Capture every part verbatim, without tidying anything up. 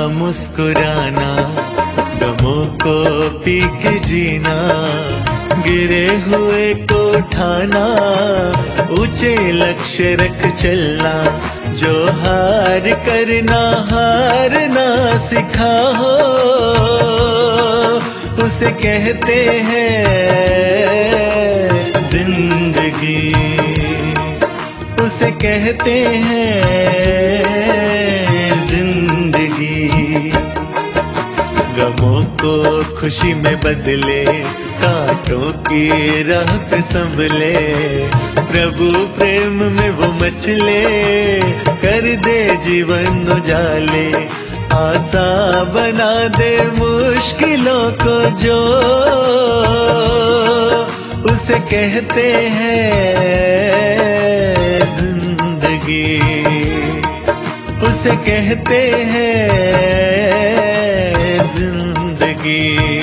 मुस्कुराना, गमों को पी के जीना, गिरे हुए को उठाना, ऊंचे लक्ष्य रख चलना, जो हार करना हारना सिखा हो, उसे कहते हैं जिंदगी, उसे कहते हैं जिंदगी। गमों को खुशी में बदले, कांटों की राह पे संभले, प्रभु प्रेम में वो मचले, कर दे जीवन उजाले, आसान बना दे मुश्किलों को जो, उसे कहते हैं जिंदगी, उसे कहते हैं जिंदगी।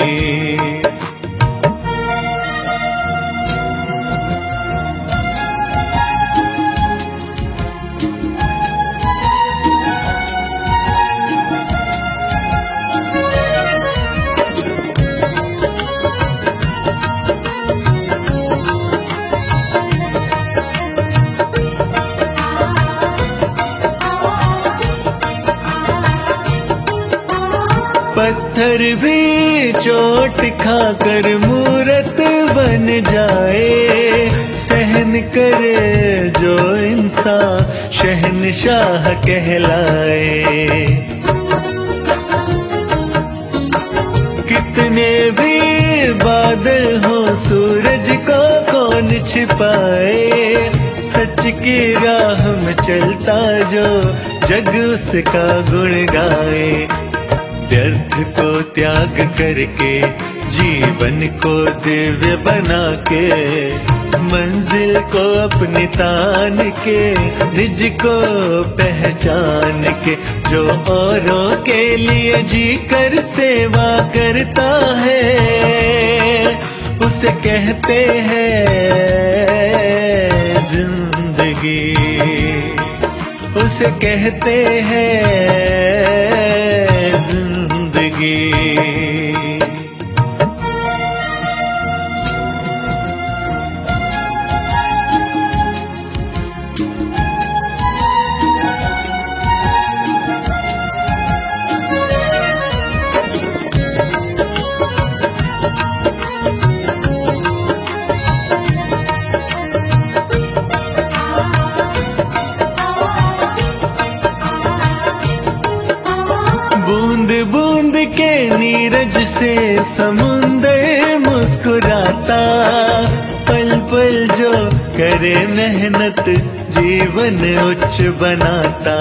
पत्थर भी चोट खाकर मूरत बन जाए, सहन करे जो इंसान शहंशाह कहलाए। कितने भी बादल हो सूरज को कौन छिपाए, सच की राह में चलता जो जग उसका गुण गाए। व्यर्थ को त्याग करके जीवन को दिव्य बना के, मंजिल को अपनी तान के, निज को पहचान के, जो औरों के लिए जी कर सेवा करता है, उसे कहते हैं जिंदगी, उसे कहते हैं जिंदगी। बूंद बूंद के नीरज से समुंदर मुस्कुराता, पल पल जो करे मेहनत जीवन उच्च बनाता।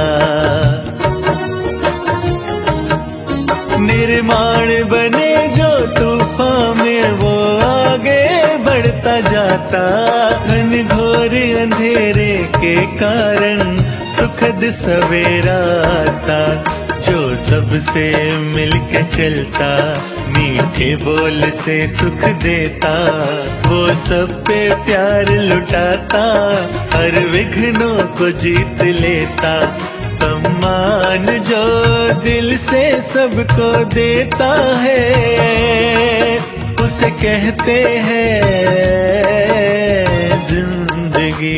निर्माण बने जो तूफान में वो आगे बढ़ता जाता, घनघोर अंधेरे के कारण सुखद सवेरा आता। जो सबसे मिलके चलता, मीठे बोल से सुख देता, वो सब पे प्यार लुटाता, हर विघ्नों को जीत लेता। सम्मान जो दिल से सबको देता है, उसे कहते हैं जिंदगी,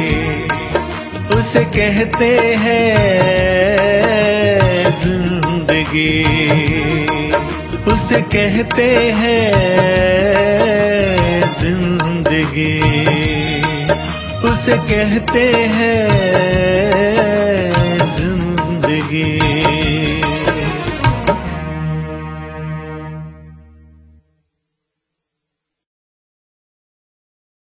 उसे कहते हैं जिंदगी, उसे कहते हैं जिंदगी, उसे कहते हैं